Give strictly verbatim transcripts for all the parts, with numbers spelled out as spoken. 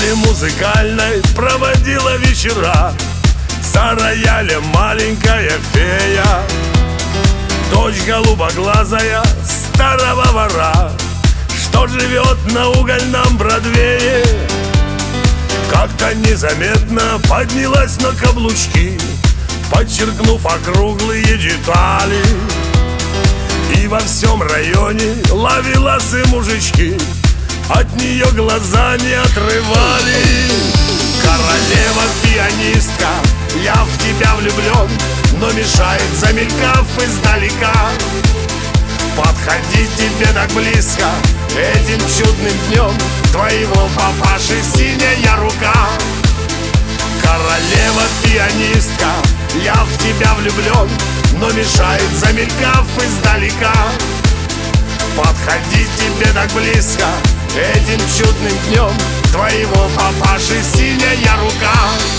школе музыкальной проводила вечера. За роялем маленькая фея, дочь голубоглазая старого вора, что живет на угольном Бродвее. Как-то незаметно поднялась на каблучки, подчеркнув округлые детали, и во всем районе ловиласы мужички от нее глаза не отрывали. Королева-пианистка, я в тебя влюблен, но мешает, замелькав издалека, подходить тебе так близко этим чудным днем твоего папаши синяя рука. Королева-пианистка, я в тебя влюблен, но мешает, замелькав издалека, подходить тебе так близко этим чудным днем твоего папаши синяя рука.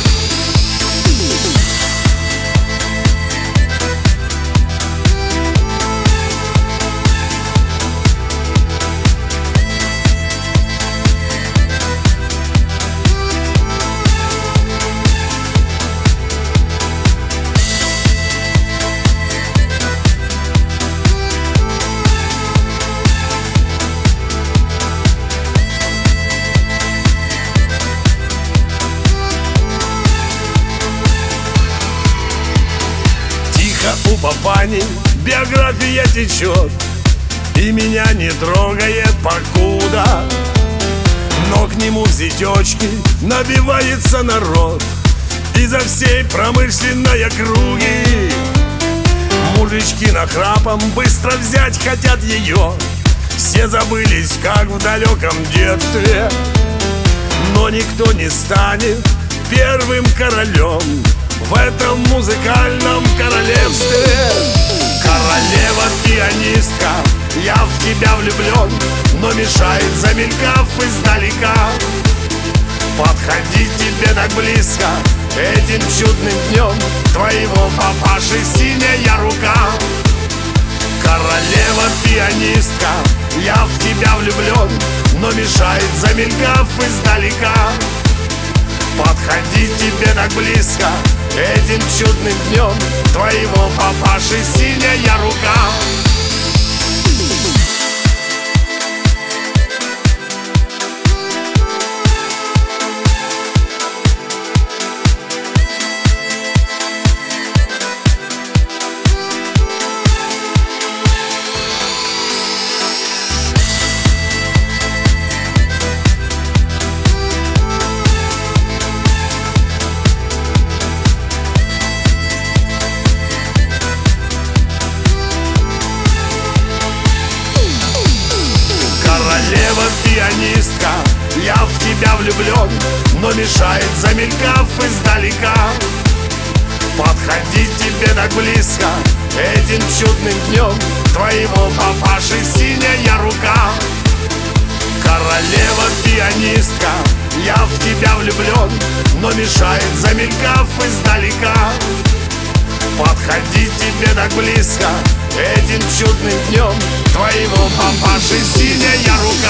У папани биография течет и меня не трогает покуда, но к нему в зятечки набивается народ изо всей промышленной округи. Мужички нахрапом быстро взять хотят ее, все забылись, как в далеком детстве, но никто не станет первым королем в этом музыкальном королевстве. Королева-пианистка, я в тебя влюблен, но мешает, замелькав издалека, подходить тебе так близко этим чудным днем твоего папаши синяя рука. Королева-пианистка, я в тебя влюблен, но мешает, замелькав издалека, подходить тебе так близко этим чудным днем твоего папаши синяя рука. Королева-пианистка, я в тебя влюблен, но мешает, замелькав издалека, подходить тебе так близко этим чудным днем твоего папаши синяя рука. Королева-пианистка, я в тебя влюблен, но мешает, замелькав издалека, подходить тебе так близко этим чудным днем твоего папаши синяя рука.